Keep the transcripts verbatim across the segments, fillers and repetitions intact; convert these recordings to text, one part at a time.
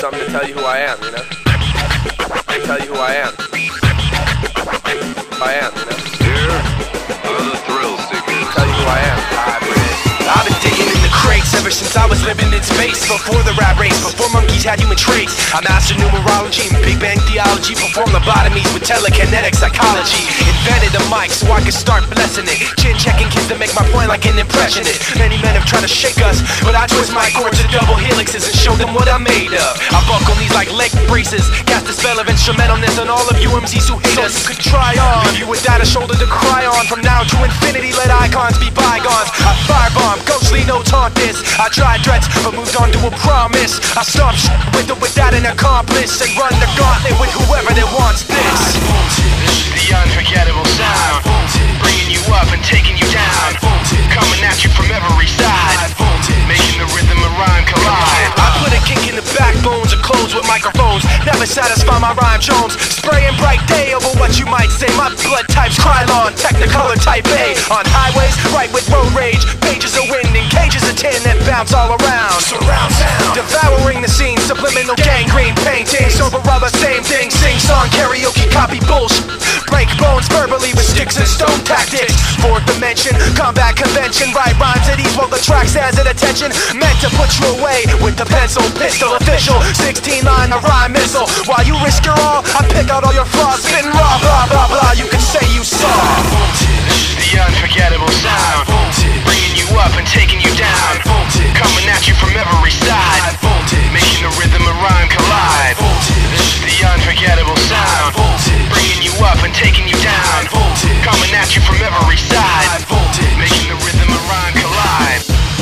something to tell you who I am, you know? To tell you who I am. Who I am, you know? Here are the thrill seekers. Tell you who I am. Hybrid. I've been digging in the crates ever since I was living in space. Before the rat race, before monkeys had human traits, I mastered numerology and Big Bang theology. Performed lobotomies with telekinetic psychology. Invented a mic so I could start blessing it. Chin checking kids to make my point like an impressionist. Many men have tried to shake us, but I twist my chords to double helixes and show them what I'm made of. I buckle these like leg braces, cast a spell of instrumentalness on all of you M Cs who hate us. So you could try on, leave you without a shoulder to cry on. From now to infinity, let icons be bygones. I firebomb, ghostly no taunt this. I tried threats, but moved on to a promise. I stomp shit with or without an accomplice, and run the gauntlet with whoever that wants this. This is the unforgettable sound, bringing you up and taking you down, coming at you from every side, making the rhythm and rhyme collide. I put a kink in the backbones of clothes with microphones, never satisfy my rhyme Jones. Spraying bright day over what you might say. My blood type's Krylon, Technicolor type A. On highways, right with road rage, pages of wind and cages of tin that bounce all around. Surround sound, devouring the scene, subliminal gangrene painting. Sober rubber, same thing, sing song, karaoke, copy bullshit. Break bones verbally with sticks and stone tactics. Fourth dimension, combat convention, write rhymes at ease while the track stands at attention. Meant to put you away with the pencil, pistol official, sixteen line a rhyme missile. While you risk your all, I pick out all your flaws, spitting raw, blah blah blah. You can say you saw. This is the unforgettable sound, bringing you up and taking you down, coming at you from every side, making the rhythm and rhyme collide. This is the unforgettable sound, bringing you up and taking you down, coming at you from every side, making the rhythm and rhyme collide.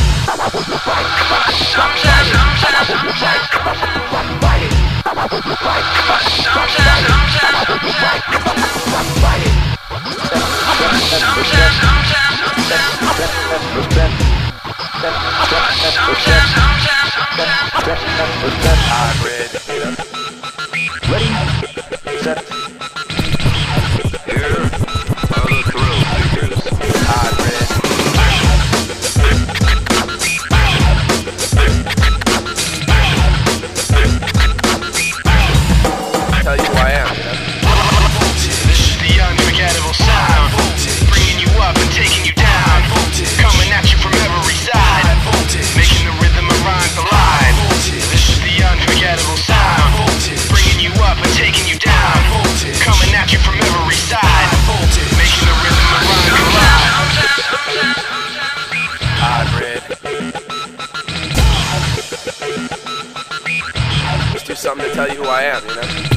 Sometimes, sometimes, sometimes, Hybrid. Ready, set. Here are the thrill seekers. Hybrid. Tell you who I am, you know? This is the unforgettable sound, bringing you up and taking you down, coming at you from every side, making the rhythm and rhyme collide. This is the unforgettable sound, bringing you up and taking you down, coming at you from every side, making the rhythm and rhyme collide. Hybrid. Let's do something to tell you who I am, you know?